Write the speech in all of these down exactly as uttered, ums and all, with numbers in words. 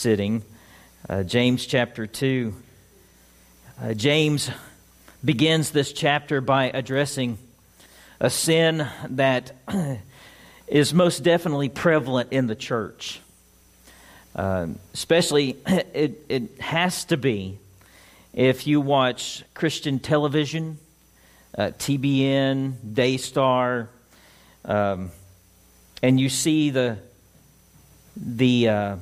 sitting, uh, James chapter two. Uh, James begins this chapter by addressing a sin that is most definitely prevalent in the church. Uh, especially, it, it has to be if you watch Christian television, uh, T B N, Daystar, um, and you see the the uh,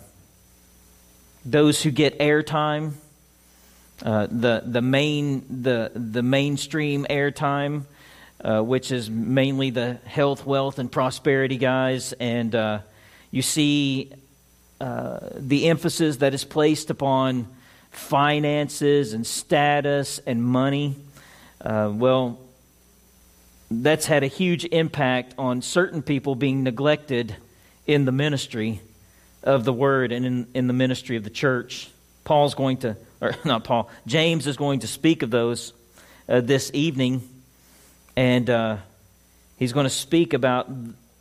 those who get airtime, uh, the the main the the mainstream airtime, uh, which is mainly the health, wealth, and prosperity guys, and uh, you see uh, the emphasis that is placed upon finances and status and money. Uh, well, that's had a huge impact on certain people being neglected in the ministry of the Word and in, in the ministry of the church. Paul's going to, or not Paul, James is going to speak of those uh, this evening, and uh, he's going to speak about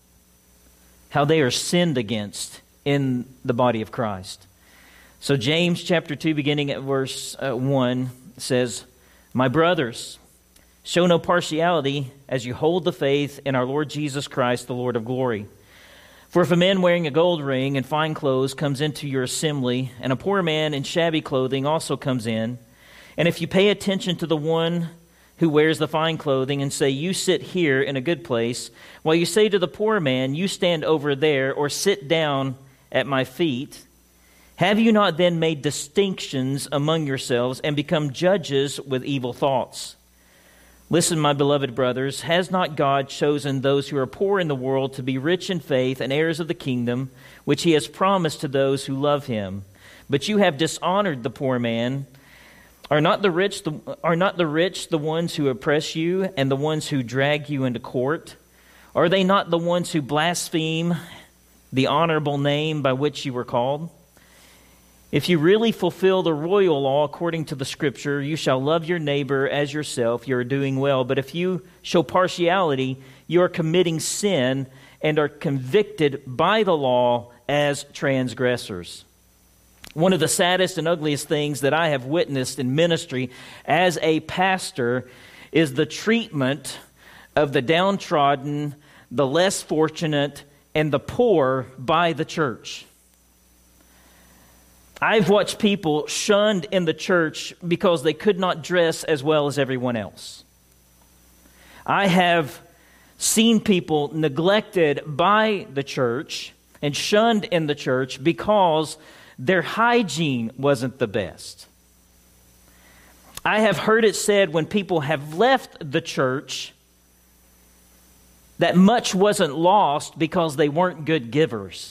how they are sinned against in the body of Christ. So James chapter two, beginning at verse uh, one, says, "My brothers, show no partiality as you hold the faith in our Lord Jesus Christ, the Lord of glory. For if a man wearing a gold ring and fine clothes comes into your assembly, and a poor man in shabby clothing also comes in, and if you pay attention to the one who wears the fine clothing and say, 'You sit here in a good place,' while you say to the poor man, 'You stand over there,' or 'Sit down at my feet,' have you not then made distinctions among yourselves and become judges with evil thoughts? Listen, my beloved brothers, has not God chosen those who are poor in the world to be rich in faith and heirs of the kingdom, which he has promised to those who love him? But you have dishonored the poor man. Are not the rich the, are not the rich the ones who oppress you and the ones who drag you into court? Are they not the ones who blaspheme the honorable name by which you were called? If you really fulfill the royal law according to the Scripture, you shall love your neighbor as yourself, you are doing well. But if you show partiality, you are committing sin and are convicted by the law as transgressors." One of the saddest and ugliest things that I have witnessed in ministry as a pastor is the treatment of the downtrodden, the less fortunate, and the poor by the church. I've watched people shunned in the church because they could not dress as well as everyone else. I have seen people neglected by the church and shunned in the church because their hygiene wasn't the best. I have heard it said when people have left the church that much wasn't lost because they weren't good givers.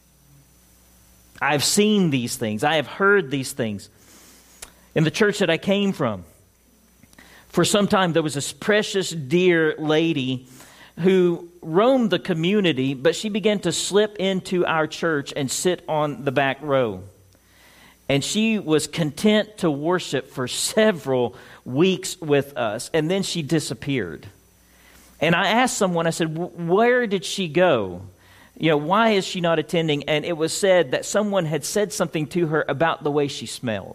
I've seen these things. I have heard these things. In the church that I came from, for some time there was this precious, dear lady who roamed the community, but she began to slip into our church and sit on the back row. And she was content to worship for several weeks with us, and then she disappeared. And I asked someone, I said, "Where did she go? You know, why is she not attending?" And it was said that someone had said something to her about the way she smelled.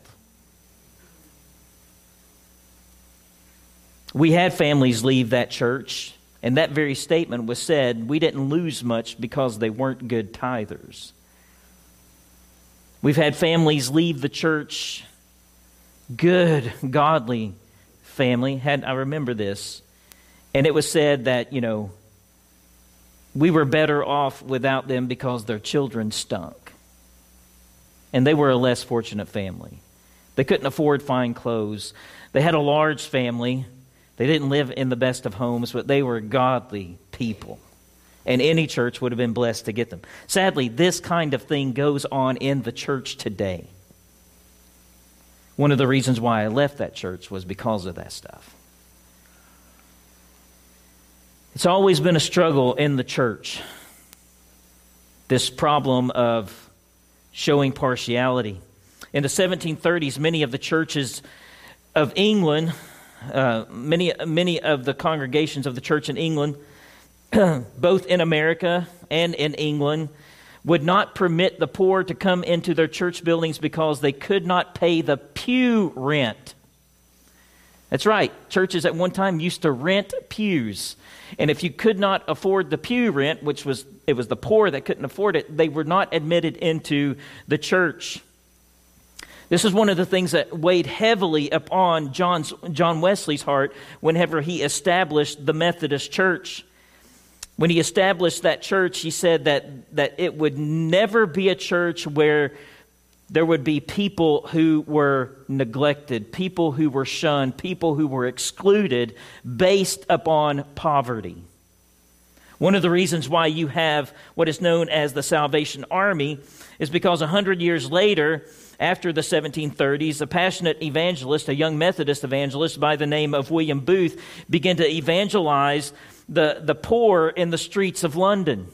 We had families leave that church, and that very statement was said, we didn't lose much because they weren't good tithers. We've had families leave the church, good, godly family. Had I remember this, and it was said that, you know, we were better off without them because their children stunk. And they were a less fortunate family. They couldn't afford fine clothes. They had a large family. They didn't live in the best of homes, but they were godly people. And any church would have been blessed to get them. Sadly, this kind of thing goes on in the church today. One of the reasons why I left that church was because of that stuff. It's always been a struggle in the church, this problem of showing partiality. In the seventeen thirties, many of the churches of England, uh, many many of the congregations of the church in England, both in America and in England, would not permit the poor to come into their church buildings because they could not pay the pew rent. That's right. Churches at one time used to rent pews. And if you could not afford the pew rent, which was, it was the poor that couldn't afford it, they were not admitted into the church. This is one of the things that weighed heavily upon John's, John Wesley's heart whenever he established the Methodist Church. When he established that church, he said that, that it would never be a church where there would be people who were neglected, people who were shunned, people who were excluded based upon poverty. One of the reasons why you have what is known as the Salvation Army is because a hundred years later, after the seventeen thirties, a passionate evangelist, a young Methodist evangelist by the name of William Booth, began to evangelize the, the poor in the streets of London.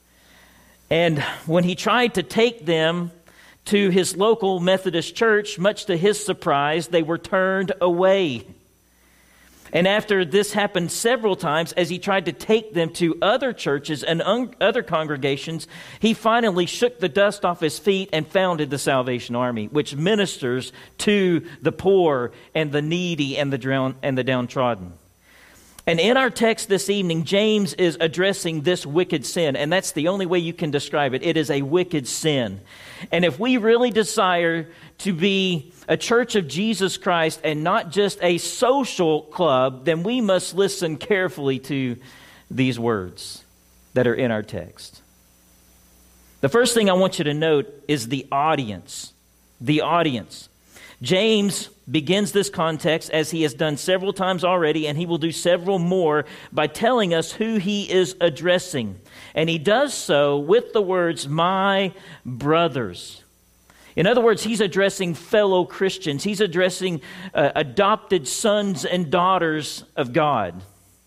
And when he tried to take them to his local Methodist church, much to his surprise, they were turned away. And after this happened several times, as he tried to take them to other churches and un- other congregations, he finally shook the dust off his feet and founded the Salvation Army, which ministers to the poor and the needy and the drown- and the downtrodden. And in our text this evening, James is addressing this wicked sin, and that's the only way you can describe it. It is a wicked sin. And if we really desire to be a church of Jesus Christ and not just a social club, then we must listen carefully to these words that are in our text. The first thing I want you to note is the audience. The audience. James begins this context, as he has done several times already, and he will do several more, by telling us who he is addressing. And he does so with the words, "my brothers." In other words, he's addressing fellow Christians. He's addressing uh, adopted sons and daughters of God.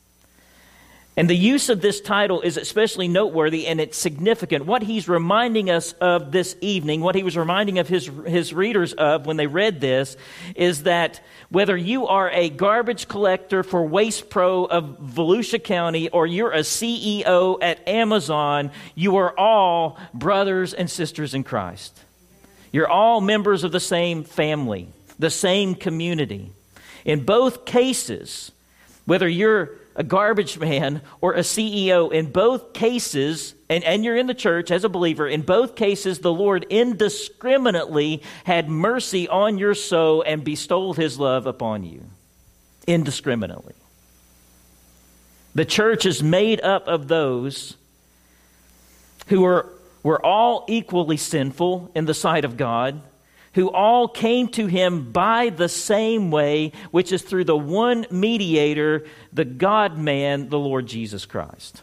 And the use of this title is especially noteworthy, and it's significant. What he's reminding us of this evening, what he was reminding of his, his readers of when they read this, is that whether you are a garbage collector for Waste Pro of Volusia County or you're a C E O at Amazon, you are all brothers and sisters in Christ. You're all members of the same family, the same community. In both cases, whether you're a garbage man or a C E O, in both cases, and, and you're in the church as a believer, in both cases, the Lord indiscriminately had mercy on your soul and bestowed his love upon you. Indiscriminately. The church is made up of those who are, were all equally sinful in the sight of God, who all came to him by the same way, which is through the one mediator, the God-man, the Lord Jesus Christ.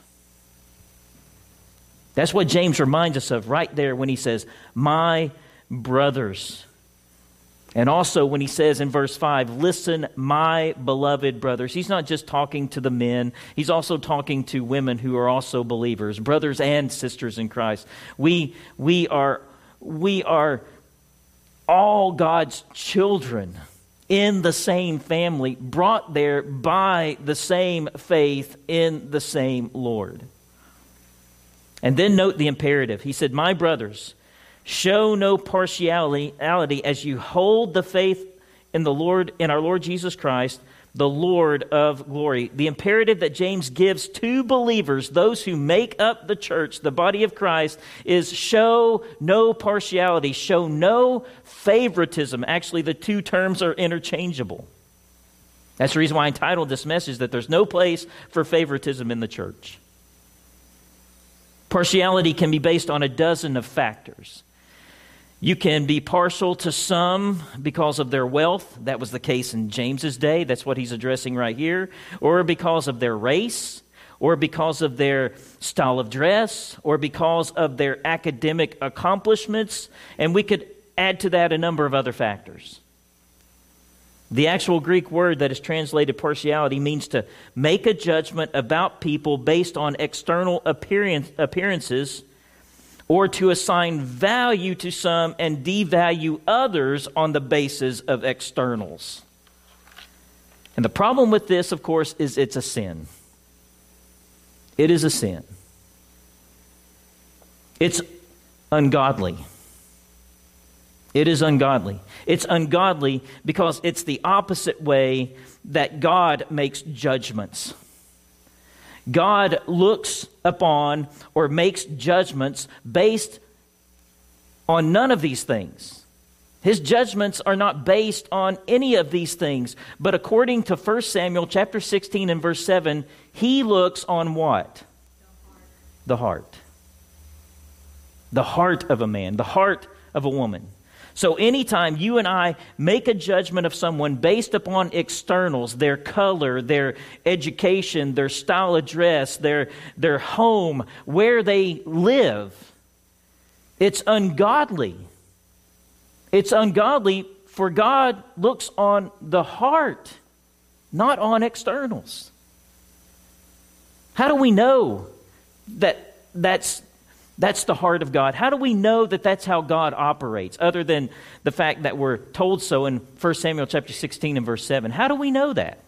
That's what James reminds us of right there when he says, "my brothers." And also when he says in verse five, "listen, my beloved brothers." He's not just talking to the men. He's also talking to women who are also believers, brothers and sisters in Christ. We, we are, we are all God's children in the same family, brought there by the same faith in the same Lord. And then note the imperative. He said, "my brothers, show no partiality as you hold the faith in the Lord, in our Lord Jesus Christ, the Lord of glory." The imperative that James gives to believers, those who make up the church, the body of Christ, is show no partiality, show no favoritism. Actually, the two terms are interchangeable. That's the reason why I entitled this message that there's no place for favoritism in the church. Partiality can be based on a dozen of factors. You can be partial to some because of their wealth. That was the case in James's day. That's what he's addressing right here. Or because of their race, or because of their style of dress, or because of their academic accomplishments. And we could add to that a number of other factors. The actual Greek word that is translated partiality means to make a judgment about people based on external appearance, appearances, or to assign value to some and devalue others on the basis of externals. And the problem with this, of course, is it's a sin. It is a sin. It's ungodly. It is ungodly. It's ungodly because it's the opposite way that God makes judgments. God looks upon or makes judgments based on none of these things. His judgments are not based on any of these things. But according to First Samuel chapter sixteen and verse seven, he looks on what? The heart. The heart of a man, the heart of a woman. So anytime you and I make a judgment of someone based upon externals, their color, their education, their style of dress, their, their home, where they live, it's ungodly. It's ungodly, for God looks on the heart, not on externals. How do we know that that's That's the heart of God? How do we know that that's how God operates, other than the fact that we're told so in First Samuel chapter sixteen and verse seven? How do we know that?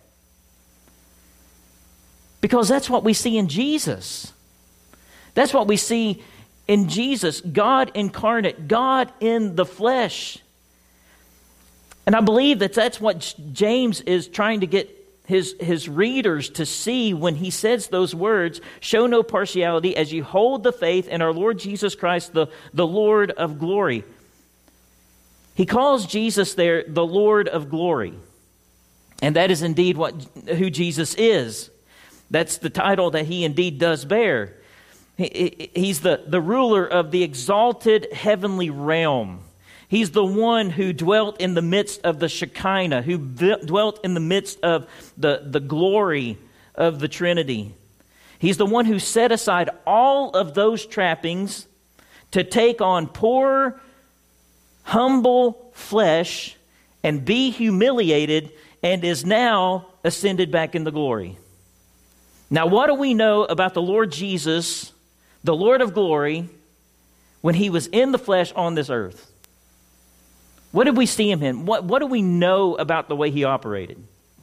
Because that's what we see in Jesus. That's what we see in Jesus, God incarnate, God in the flesh. And I believe that that's what James is trying to get His, his readers to see when he says those words, show no partiality as you hold the faith in our Lord Jesus Christ, the, the Lord of glory. He calls Jesus there the Lord of glory. And that is indeed what who Jesus is. That's the title that he indeed does bear. He, he's the, the ruler of the exalted heavenly realm. He's the one who dwelt in the midst of the Shekinah, who dwelt in the midst of the, the glory of the Trinity. He's the one who set aside all of those trappings to take on poor, humble flesh and be humiliated, and is now ascended back into glory. Now, what do we know about the Lord Jesus, the Lord of glory, when he was in the flesh on this earth? What did we see him in? What, what do we know about the way he operated?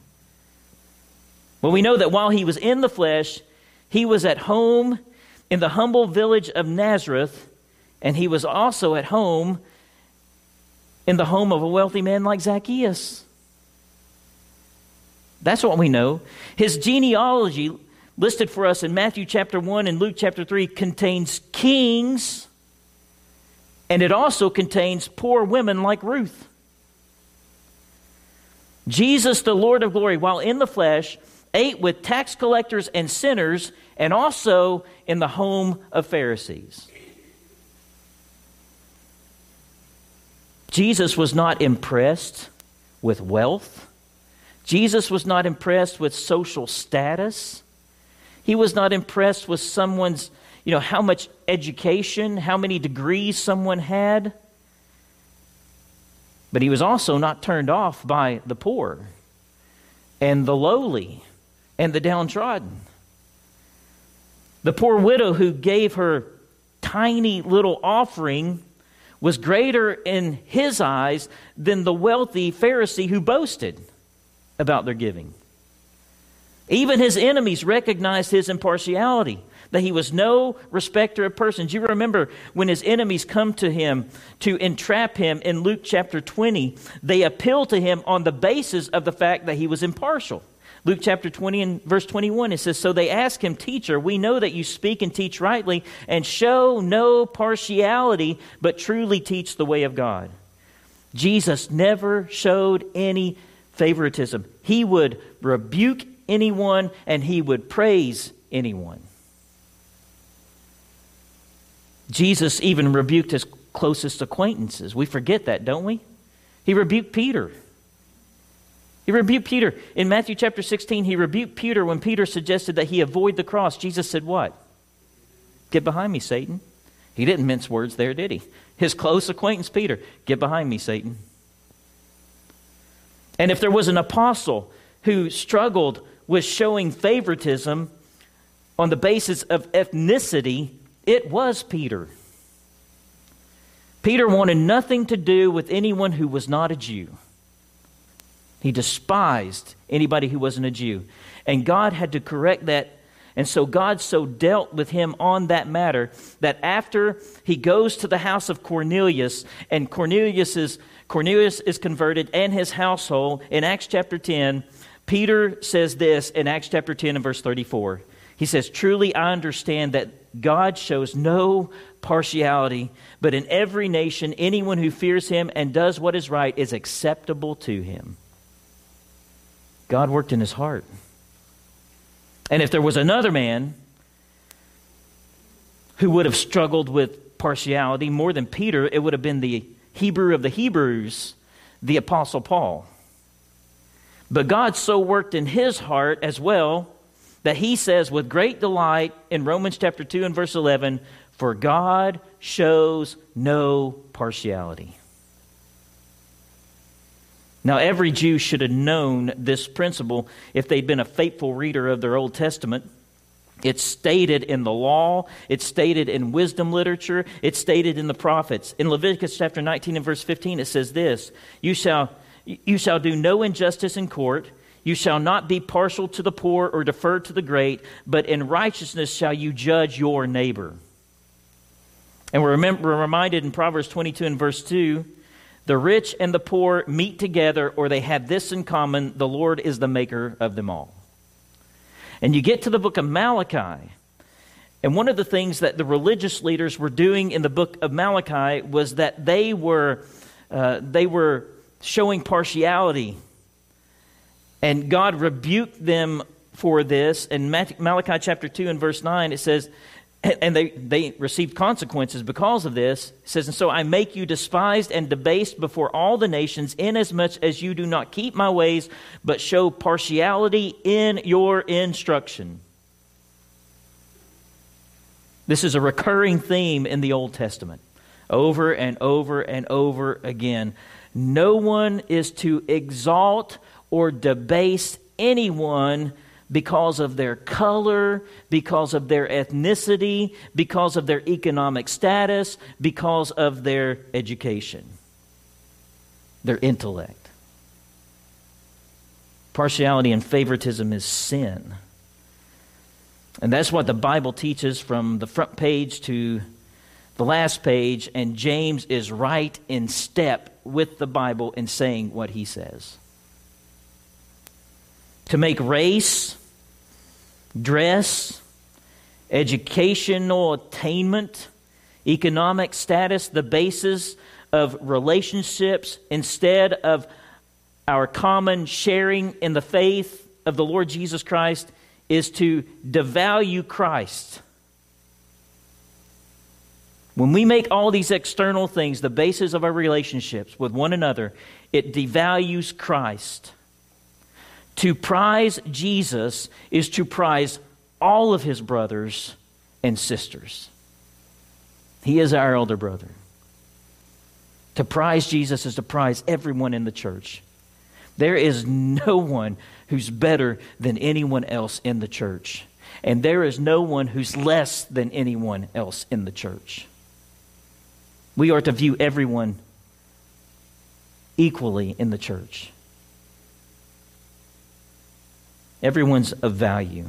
Well, we know that while he was in the flesh, he was at home in the humble village of Nazareth, and he was also at home in the home of a wealthy man like Zacchaeus. That's what we know. His genealogy, listed for us in Matthew chapter one and Luke chapter three, contains kings. And it also contains poor women like Ruth. Jesus, the Lord of glory, while in the flesh, ate with tax collectors and sinners, and also in the home of Pharisees. Jesus was not impressed with wealth. Jesus was not impressed with social status. He was not impressed with someone's You know, how much education, how many degrees someone had. But he was also not turned off by the poor and the lowly and the downtrodden. The poor widow who gave her tiny little offering was greater in his eyes than the wealthy Pharisee who boasted about their giving. Even his enemies recognized his impartiality, that he was no respecter of persons. You remember when his enemies come to him to entrap him in Luke chapter twenty, they appeal to him on the basis of the fact that he was impartial. Luke chapter twenty and verse twenty-one, it says, "So they ask him, 'Teacher, we know that you speak and teach rightly and show no partiality, but truly teach the way of God.'" Jesus never showed any favoritism. He would rebuke anyone and he would praise anyone. Jesus even rebuked his closest acquaintances. We forget that, don't we? He rebuked Peter. He rebuked Peter. In Matthew chapter sixteen, he rebuked Peter when Peter suggested that he avoid the cross. Jesus said what? "Get behind me, Satan." He didn't mince words there, did he? His close acquaintance, Peter, "Get behind me, Satan." And if there was an apostle who struggled with showing favoritism on the basis of ethnicity, it was Peter. Peter wanted nothing to do with anyone who was not a Jew. He despised anybody who wasn't a Jew. And God had to correct that And so God so dealt with him on that matter that after he goes to the house of Cornelius, and Cornelius is, Cornelius is converted and his household, in Acts chapter ten, Peter says this in Acts chapter ten and verse thirty-four. He says, "Truly I understand that God shows no partiality, but in every nation anyone who fears him and does what is right is acceptable to him." God worked in his heart. And if there was another man who would have struggled with partiality more than Peter, it would have been the Hebrew of the Hebrews, the Apostle Paul. But God so worked in his heart as well that he says with great delight in Romans chapter two and verse eleven, "For God shows no partiality." Now, every Jew should have known this principle if they'd been a faithful reader of their Old Testament. It's stated in the law. It's stated in wisdom literature. It's stated in the prophets. In Leviticus chapter nineteen and verse fifteen, it says this, You shall, you shall do no injustice in court. You shall not be partial to the poor or defer to the great, but in righteousness shall you judge your neighbor. And we're, remember, we're reminded in Proverbs twenty-two and verse two, the rich and the poor meet together, or they have this in common, the Lord is the maker of them all. And you get to the book of Malachi, and one of the things that the religious leaders were doing in the book of Malachi was that they were uh, they were showing partiality. And God rebuked them for this. In Malachi chapter two and verse nine, it says, and they, they received consequences because of this. It says, "And so I make you despised and debased before all the nations, inasmuch as you do not keep my ways, but show partiality in your instruction." This is a recurring theme in the Old Testament, over and over and over again. No one is to exalt or debase anyone because of their color, because of their ethnicity, because of their economic status, because of their education, their intellect. Partiality and favoritism is sin. And that's what the Bible teaches from the front page to the last page, and James is right in step with the Bible in saying what he says. To make race, dress, educational attainment, economic status the basis of relationships instead of our common sharing in the faith of the Lord Jesus Christ is to devalue Christ. When we make all these external things the basis of our relationships with one another, it devalues Christ. To prize Jesus is to prize all of his brothers and sisters. He is our elder brother. To prize Jesus is to prize everyone in the church. There is no one who's better than anyone else in the church. And there is no one who's less than anyone else in the church. We are to view everyone equally in the church. Everyone's of value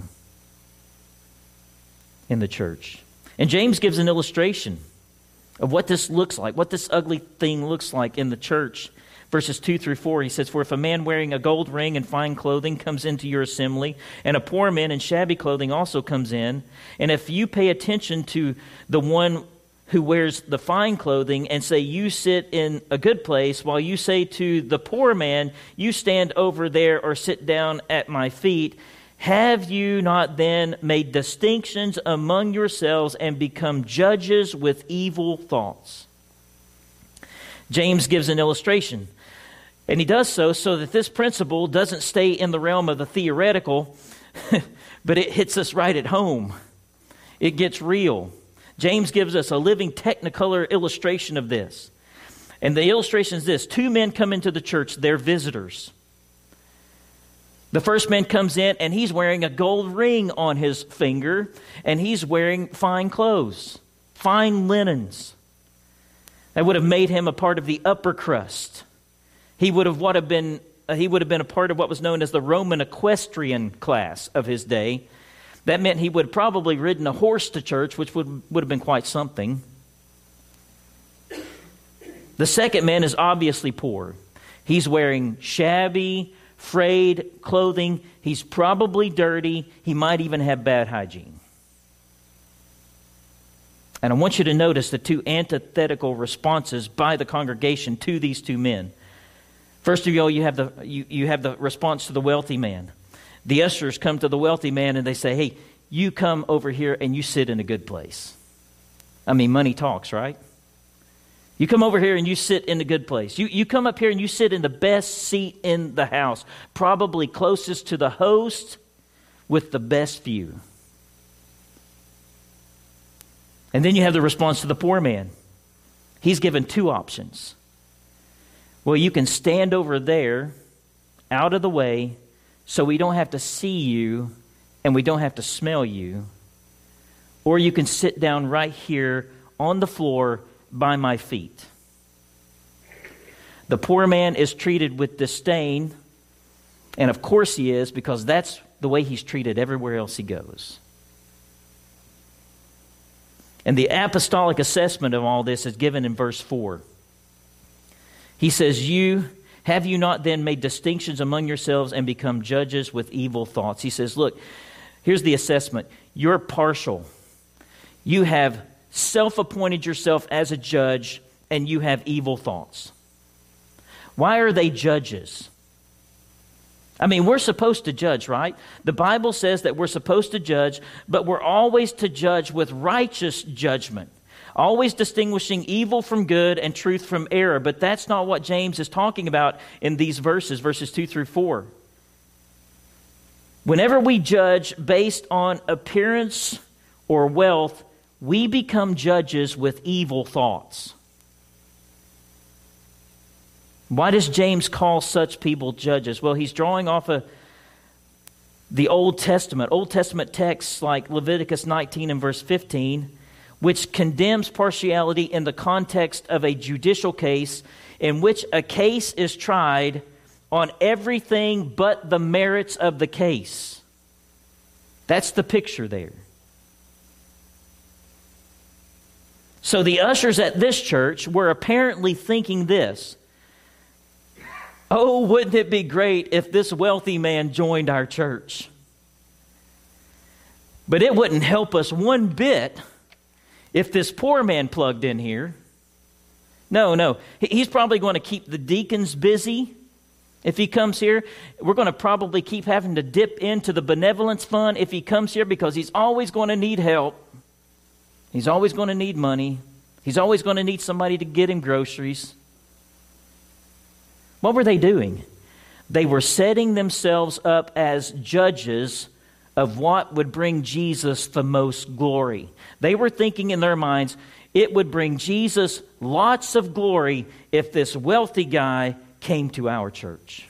in the church. And James gives an illustration of what this looks like, what this ugly thing looks like in the church. Verses two through four, he says, "For if a man wearing a gold ring and fine clothing comes into your assembly, and a poor man in shabby clothing also comes in, and if you pay attention to the one who wears the fine clothing and say, 'You sit in a good place,' while you say to the poor man, 'You stand over there or sit down at my feet,' have you not then made distinctions among yourselves and become judges with evil thoughts?" James gives an illustration. And he does so so that this principle doesn't stay in the realm of the theoretical, but it hits us right at home. It gets real. James gives us a living technicolor illustration of this. And the illustration is this. Two men come into the church. They're visitors. The first man comes in and he's wearing a gold ring on his finger, and he's wearing fine clothes, fine linens. That would have made him a part of the upper crust. He would have what have been uh, he would have been a part of what was known as the Roman equestrian class of his day. That meant he would have probably ridden a horse to church, which would, would have been quite something. The second man is obviously poor. He's wearing shabby, frayed clothing. He's probably dirty. He might even have bad hygiene. And I want you to notice the two antithetical responses by the congregation to these two men. First of all, you have the you, you have the response to the wealthy man. The ushers come to the wealthy man and they say, hey, you come over here and you sit in a good place. I mean, money talks, right? You come over here and you sit in a good place. You, you come up here and you sit in the best seat in the house, probably closest to the host with the best view. And then you have the response to the poor man. He's given two options. Well, you can stand over there, out of the way, so we don't have to see you and we don't have to smell you. Or you can sit down right here on the floor by my feet. The poor man is treated with disdain, and of course he is, because that's the way he's treated everywhere else he goes. And the apostolic assessment of all this is given in verse four. He says, you, have you not then made distinctions among yourselves and become judges with evil thoughts? He says, look, here's the assessment. You're partial. You have self-appointed yourself as a judge, and you have evil thoughts. Why are they judges? I mean, we're supposed to judge, right? The Bible says that we're supposed to judge, but we're always to judge with righteous judgment, always distinguishing evil from good and truth from error. But that's not what James is talking about in these verses, verses two through four. Whenever we judge based on appearance or wealth, we become judges with evil thoughts. Why does James call such people judges? Well, he's drawing off of the Old Testament, Old Testament texts like Leviticus nineteen and verse fifteen, which condemns partiality in the context of a judicial case in which a case is tried on everything but the merits of the case. That's the picture there. So the ushers at this church were apparently thinking this: oh, wouldn't it be great if this wealthy man joined our church? But it wouldn't help us one bit if this poor man plugged in here. No, no. He's probably going to keep the deacons busy if he comes here. We're going to probably keep having to dip into the benevolence fund if he comes here, because he's always going to need help. He's always going to need money. He's always going to need somebody to get him groceries. What were they doing? They were setting themselves up as judges of what would bring Jesus the most glory. They were thinking in their minds, it would bring Jesus lots of glory if this wealthy guy came to our church.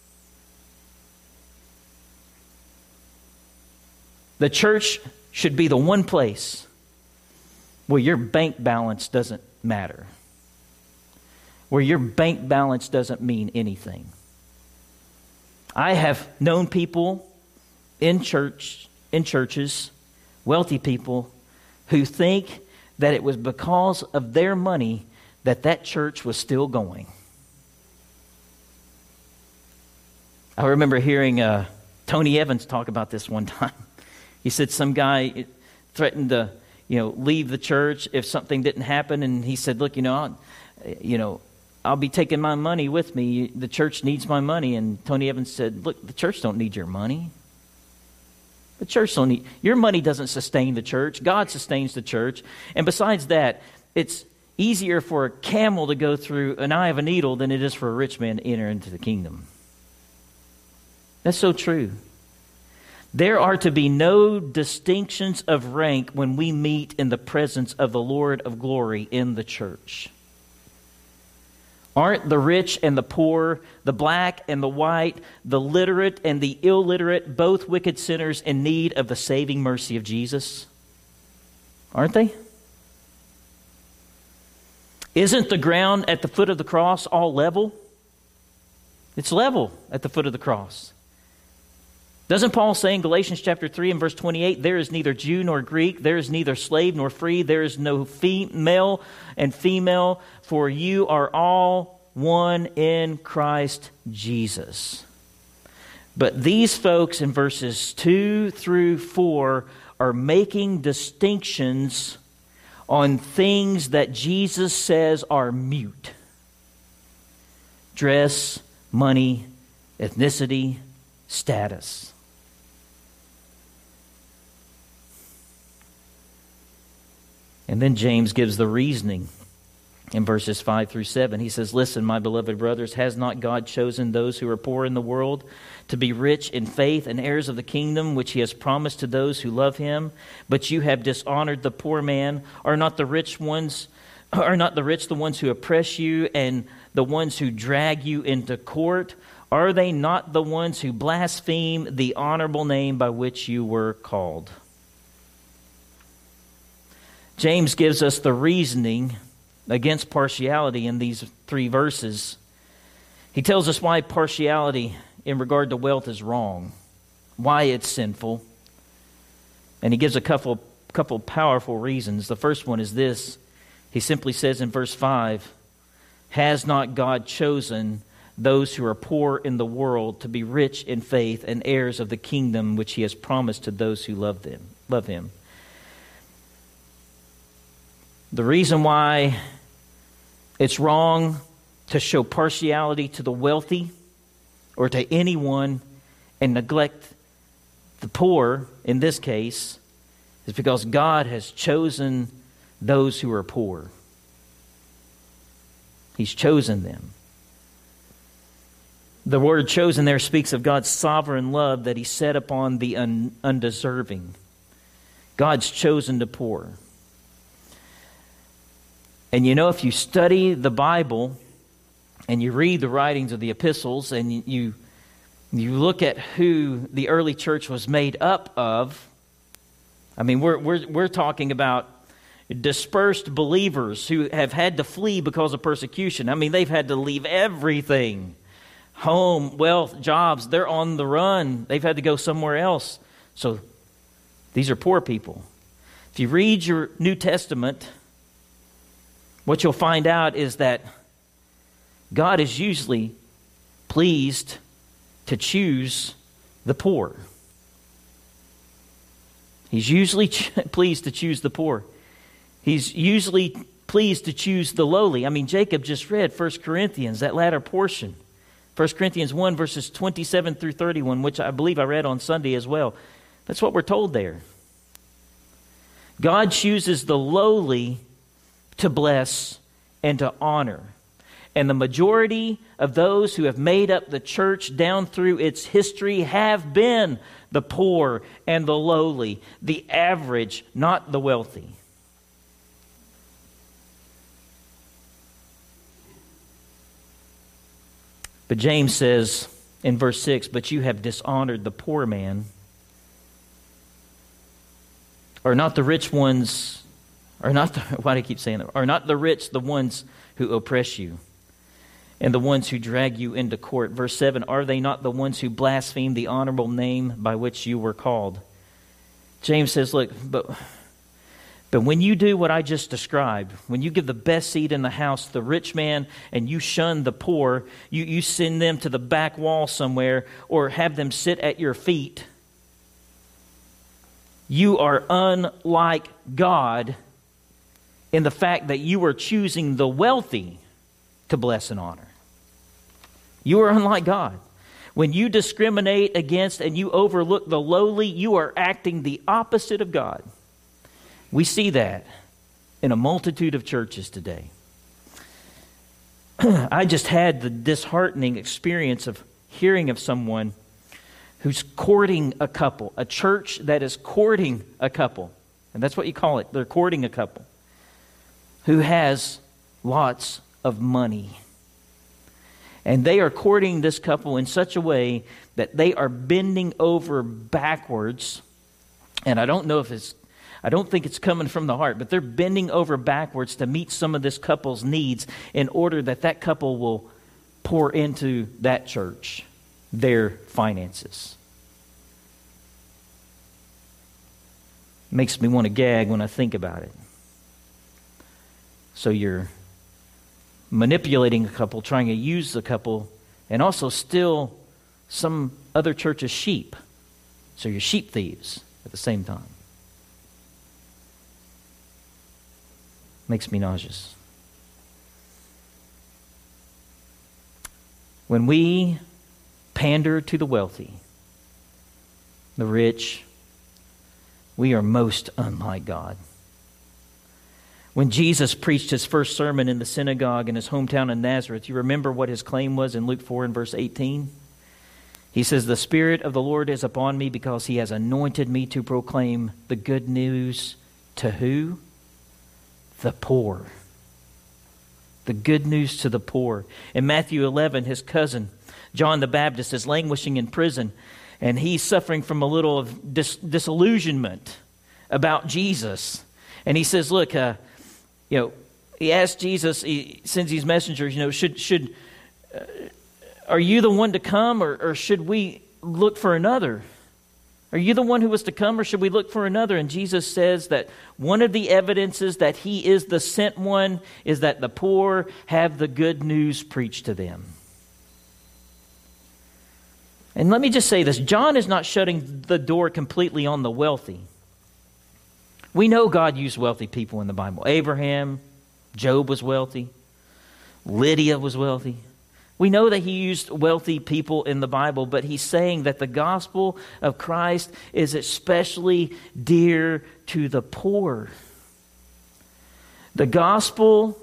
The church should be the one place where your bank balance doesn't matter, where your bank balance doesn't mean anything. I have known people in church, in churches, wealthy people, who think that it was because of their money that that church was still going. I remember hearing uh, Tony Evans talk about this one time. He said some guy threatened to, you know, leave the church if something didn't happen, and he said, "Look, you know, I'll, you know, I'll be taking my money with me. The church needs my money." And Tony Evans said, "Look, the church don't need your money. The church don't need your money. Doesn't sustain the church. God sustains the church. And besides that, it's easier for a camel to go through an eye of a needle than it is for a rich man to enter into the kingdom." That's so true. There are to be no distinctions of rank when we meet in the presence of the Lord of glory in the church. Aren't the rich and the poor, the black and the white, the literate and the illiterate, both wicked sinners in need of the saving mercy of Jesus? Aren't they? Isn't the ground at the foot of the cross all level? It's level at the foot of the cross. Doesn't Paul say in Galatians chapter three and verse twenty-eight, there is neither Jew nor Greek, there is neither slave nor free, there is no male and female, for you are all one in Christ Jesus. But these folks in verses two through four are making distinctions on things that Jesus says are mute. Dress, money, ethnicity, status. And then James gives the reasoning in verses five through seven. He says, listen, my beloved brothers, has not God chosen those who are poor in the world to be rich in faith and heirs of the kingdom which he has promised to those who love him? But you have dishonored the poor man. Are not the rich ones, are not the rich the ones who oppress you and the ones who drag you into court? Are they not the ones who blaspheme the honorable name by which you were called? James gives us the reasoning against partiality in these three verses. He tells us why partiality in regard to wealth is wrong, why it's sinful, and he gives a couple, couple powerful reasons. The first one is this. He simply says in verse five, has not God chosen those who are poor in the world to be rich in faith and heirs of the kingdom which he has promised to those who love them, love him? The reason why it's wrong to show partiality to the wealthy or to anyone and neglect the poor, in this case, is because God has chosen those who are poor. He's chosen them. The word chosen there speaks of God's sovereign love that he set upon the un- undeserving. God's chosen the poor. And you know, if you study the Bible and you read the writings of the epistles and you you look at who the early church was made up of, I mean, we're we're we're talking about dispersed believers who have had to flee because of persecution. I mean, they've had to leave everything. Home, wealth, jobs, they're on the run. They've had to go somewhere else. So these are poor people. If you read your New Testament, what you'll find out is that God is usually pleased to choose the poor. He's usually ch- pleased to choose the poor. He's usually pleased to choose the lowly. I mean, Jacob just read First Corinthians, that latter portion. First Corinthians one, verses twenty-seven through thirty-one, which I believe I read on Sunday as well. That's what we're told there. God chooses the lowly to bless and to honor. And the majority of those who have made up the church down through its history have been the poor and the lowly, the average, not the wealthy. But James says in verse six, but you have dishonored the poor man. Are not the rich ones... Are not the, why do I keep saying that? Are not the rich the ones who oppress you and the ones who drag you into court? Verse seven, are they not the ones who blaspheme the honorable name by which you were called? James says, look, but, but when you do what I just described, when you give the best seat in the house to the rich man and you shun the poor, you, you send them to the back wall somewhere or have them sit at your feet, you are unlike God in the fact that you are choosing the wealthy to bless and honor. You are unlike God. When you discriminate against and you overlook the lowly, you are acting the opposite of God. We see that in a multitude of churches today. I just had the disheartening experience of hearing of someone who's courting a couple, a church that is courting a couple. And that's what you call it. They're courting a couple who has lots of money. And they are courting this couple in such a way that they are bending over backwards. And I don't know if it's, I don't think it's coming from the heart, but they're bending over backwards to meet some of this couple's needs in order that that couple will pour into that church their finances. Makes me want to gag when I think about it. So you're manipulating a couple, trying to use the couple, and also steal some other church's sheep. So you're sheep thieves at the same time. Makes me nauseous. When we pander to the wealthy, the rich, we are most unlike God. When Jesus preached his first sermon in the synagogue in his hometown in Nazareth, you remember what his claim was in Luke four and verse eighteen? He says, "The Spirit of the Lord is upon me because he has anointed me to proclaim the good news to who? The poor." The good news to the poor. In Matthew eleven, his cousin, John the Baptist, is languishing in prison, and he's suffering from a little of dis- disillusionment about Jesus. And he says, look, uh, you know, he asks Jesus, he sends these messengers, you know, should, should, uh, are you the one to come, or, or should we look for another? Are you the one who was to come, or should we look for another? And Jesus says that one of the evidences that he is the sent one is that the poor have the good news preached to them. And let me just say this. John is not shutting the door completely on the wealthy. We know God used wealthy people in the Bible. Abraham, Job was wealthy. Lydia was wealthy. We know that he used wealthy people in the Bible, but he's saying that the gospel of Christ is especially dear to the poor. The gospel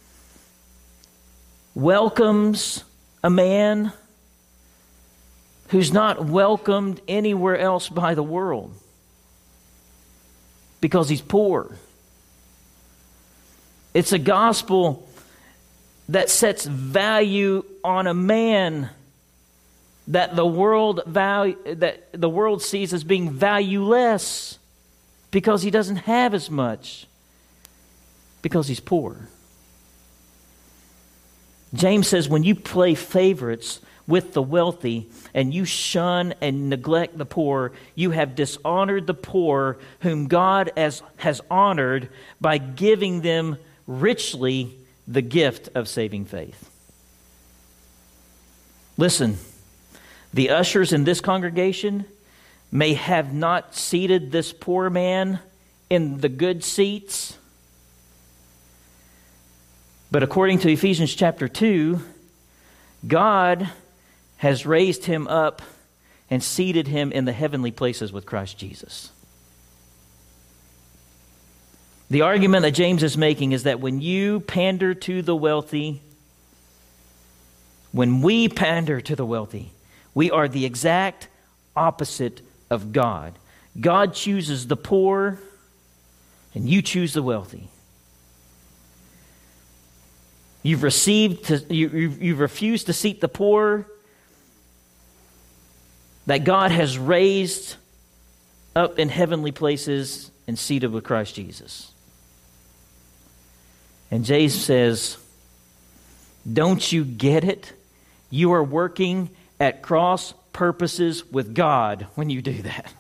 welcomes a man who's not welcomed anywhere else by the world because he's poor. It's a gospel that sets value on a man that the world value that the world sees as being valueless because he doesn't have as much, because he's poor. James says when you play favorites with the wealthy and you shun and neglect the poor, you have dishonored the poor whom God has, has honored by giving them richly the gift of saving faith. Listen, the ushers in this congregation may have not seated this poor man in the good seats, but according to Ephesians chapter two, God has raised him up and seated him in the heavenly places with Christ Jesus. The argument that James is making is that when you pander to the wealthy, when we pander to the wealthy, we are the exact opposite of God. God chooses the poor, and you choose the wealthy. You've received, to, you, you've refused to seat the poor that God has raised up in heavenly places and seated with Christ Jesus. And James says, don't you get it? You are working at cross purposes with God when you do that.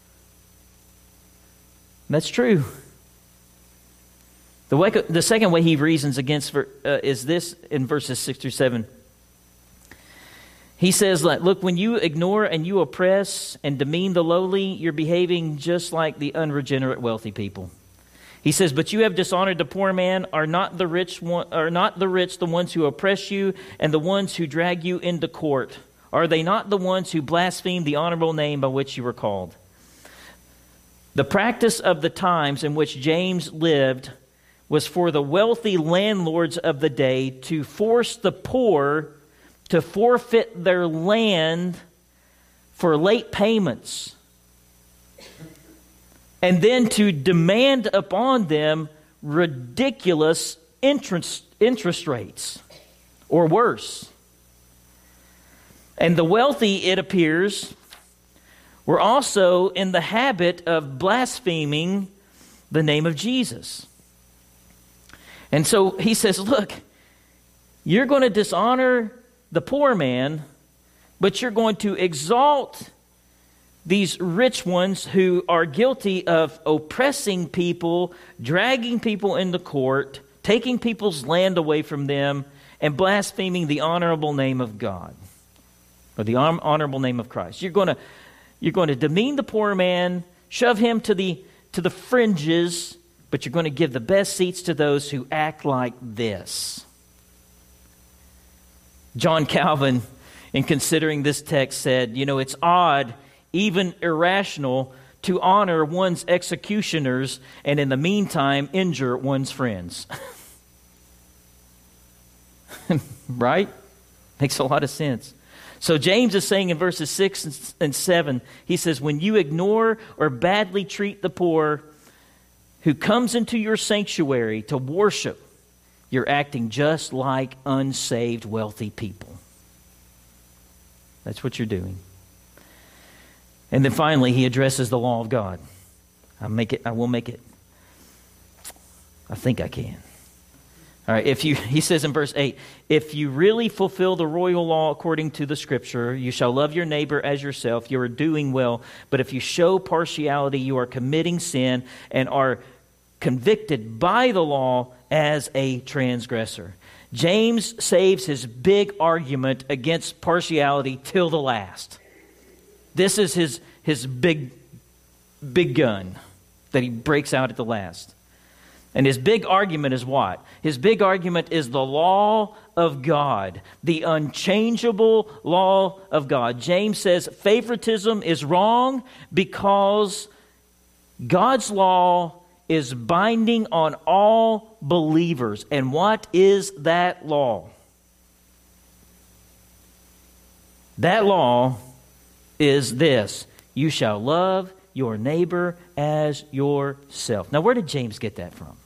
That's true. The, way, the second way he reasons against uh, is this in verses six through seven. He says, look, when you ignore and you oppress and demean the lowly, you're behaving just like the unregenerate wealthy people. He says, but you have dishonored the poor man. Are not the rich one, are not the rich the ones who oppress you and the ones who drag you into court? Are they not the ones who blaspheme the honorable name by which you were called? The practice of the times in which James lived was for the wealthy landlords of the day to force the poor to forfeit their land for late payments, and then to demand upon them ridiculous interest, interest rates, or worse. And the wealthy, it appears, were also in the habit of blaspheming the name of Jesus. And so he says, look, you're going to dishonor the poor man, but you're going to exalt these rich ones who are guilty of oppressing people, dragging people into court, taking people's land away from them, and blaspheming the honorable name of God, or the honorable name of Christ. You're going to, you're going to demean the poor man, shove him to the, to the fringes, but you're going to give the best seats to those who act like this. John Calvin, in considering this text, said, you know, it's odd, even irrational, to honor one's executioners and in the meantime injure one's friends. Right? Makes a lot of sense. So James is saying in verses six and seven, he says, when you ignore or badly treat the poor who comes into your sanctuary to worship, you're acting just like unsaved wealthy people. That's what you're doing. And then finally, he addresses the law of God. I make it. I will make it. I think I can. All right. If you, he says in verse eight, if you really fulfill the royal law according to the Scripture, you shall love your neighbor as yourself. You are doing well. But if you show partiality, you are committing sin and are convicted by the law as a transgressor. James saves his big argument against partiality till the last. This is his, his big, big gun that he breaks out at the last. And his big argument is what? His big argument is the law of God, the unchangeable law of God. James says favoritism is wrong because God's law is binding on all believers. And what is that law? That law is this: you shall love your neighbor as yourself. Now, where did James get that from?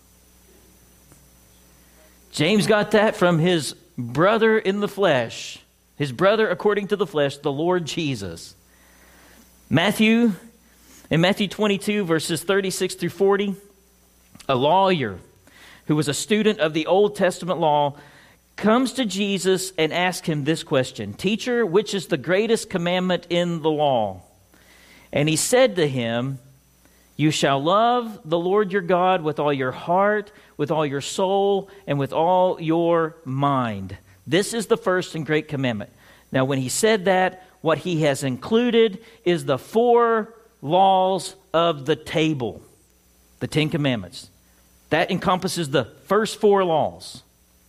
James got that from his brother in the flesh, his brother according to the flesh, the Lord Jesus. Matthew, in Matthew twenty-two, verses thirty-six through forty, a lawyer who was a student of the Old Testament law comes to Jesus and asks him this question: Teacher, which is the greatest commandment in the law? And he said to him, you shall love the Lord your God with all your heart, with all your soul, and with all your mind. This is the first and great commandment. Now, when he said that, what he has included is the four laws of the table, the Ten Commandments. That encompasses the first four laws.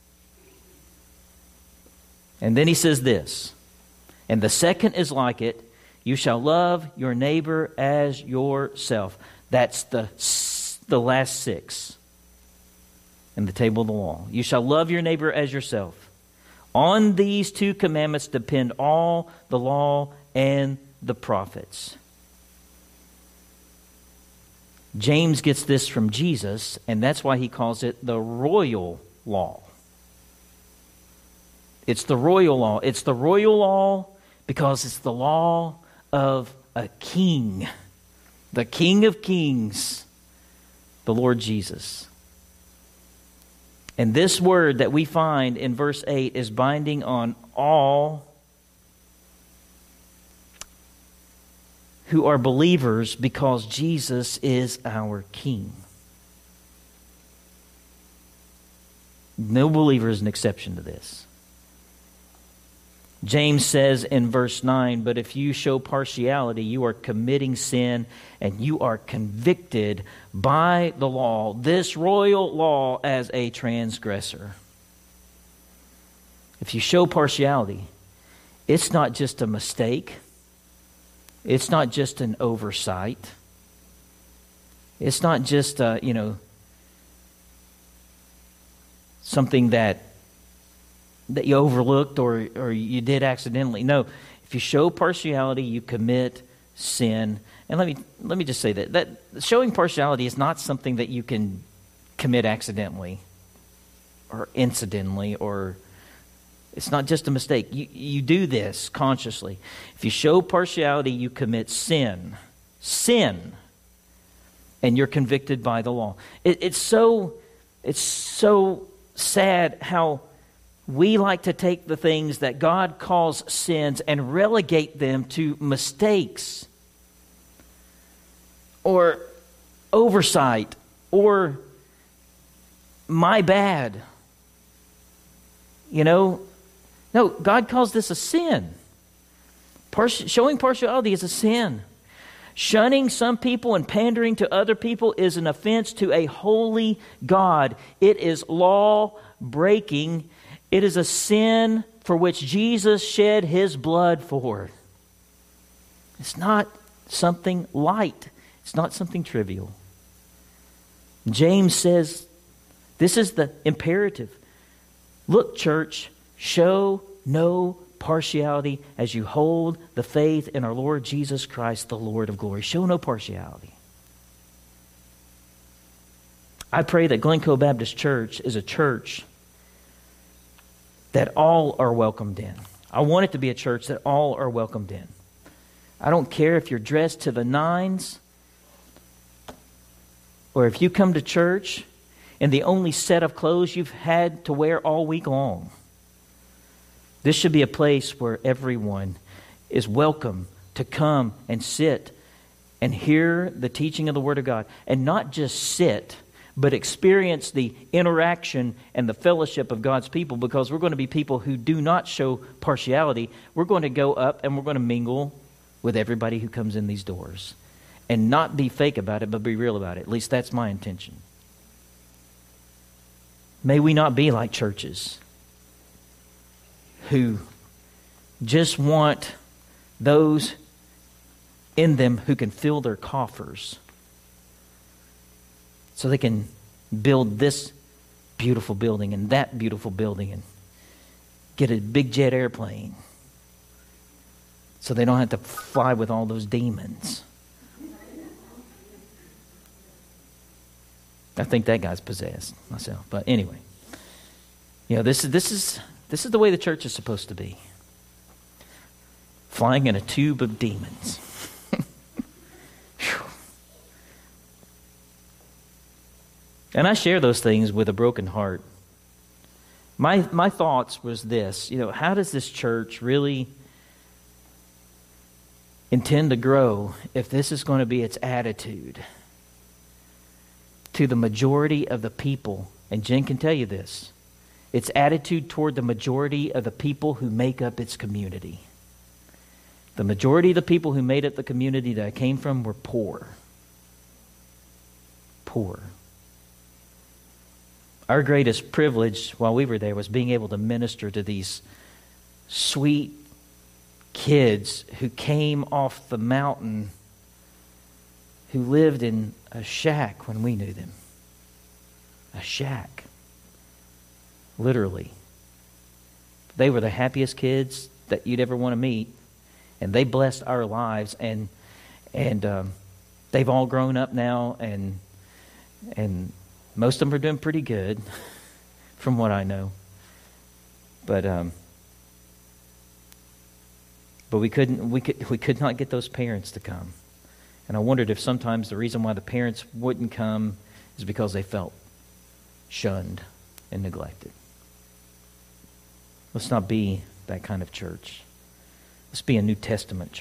And then he says this, and the second is like it: you shall love your neighbor as yourself. That's the, the last six in the table of the law. You shall love your neighbor as yourself. On these two commandments depend all the law and the prophets. James gets this from Jesus, and that's why he calls it the royal law. It's the royal law. It's the royal law because it's the law of a king. The King of Kings, the Lord Jesus. And this word that we find in verse eight is binding on all who are believers because Jesus is our King. No believer is an exception to this. James says in verse nine, but if you show partiality, you are committing sin and you are convicted by the law, this royal law, as a transgressor. If you show partiality, it's not just a mistake. It's not just an oversight. It's not just, uh, you know, something that that you overlooked or, or you did accidentally. No, if you show partiality, you commit sin. And let me let me just say that, that showing partiality is not something that you can commit accidentally or incidentally, or it's not just a mistake. You, you do this consciously. If you show partiality, you commit sin. Sin. And you're convicted by the law. It, it's so it's so sad how we like to take the things that God calls sins and relegate them to mistakes. or oversight or my bad. You know, no, God calls this a sin. Parti- showing partiality is a sin. Shunning some people and pandering to other people is an offense to a holy God. It is law breaking. It is a sin for which Jesus shed his blood for. It's not something light. It's not something trivial. James says, this is the imperative. Look, church, show no partiality as you hold the faith in our Lord Jesus Christ, the Lord of glory. Show no partiality. I pray that Glencoe Baptist Church is a church that all are welcomed in. I want it to be a church that all are welcomed in. I don't care if you're dressed to the nines or if you come to church and the only set of clothes you've had to wear all week long. This should be a place where everyone is welcome to come and sit and hear the teaching of the Word of God. And not just sit, but experience the interaction and the fellowship of God's people, because we're going to be people who do not show partiality. We're going to go up and we're going to mingle with everybody who comes in these doors. And not be fake about it, but be real about it. At least that's my intention. May we not be like churches who just want those in them who can fill their coffers so they can build this beautiful building and that beautiful building and get a big jet airplane so they don't have to fly with all those demons. I think that guy's possessed myself. But anyway, you know, this is this is this is the way the church is supposed to be. Flying in a tube of demons. And I share those things with a broken heart. My my thoughts was this, you know, how does this church really intend to grow if this is going to be its attitude to the majority of the people? And Jen can tell you this. Its attitude toward the majority of the people who make up its community. The majority of the people who made up the community that I came from were poor. Poor. Our greatest privilege while we were there was being able to minister to these sweet kids who came off the mountain, who lived in a shack when we knew them. A shack. Literally. They were the happiest kids that you'd ever want to meet. And they blessed our lives. And and um, they've all grown up now. And and most of them are doing pretty good, from what I know. But um, but we couldn't we could we could not get those parents to come. And I wondered if sometimes the reason why the parents wouldn't come is because they felt shunned and neglected. Let's not be that kind of church. Let's be a New Testament church.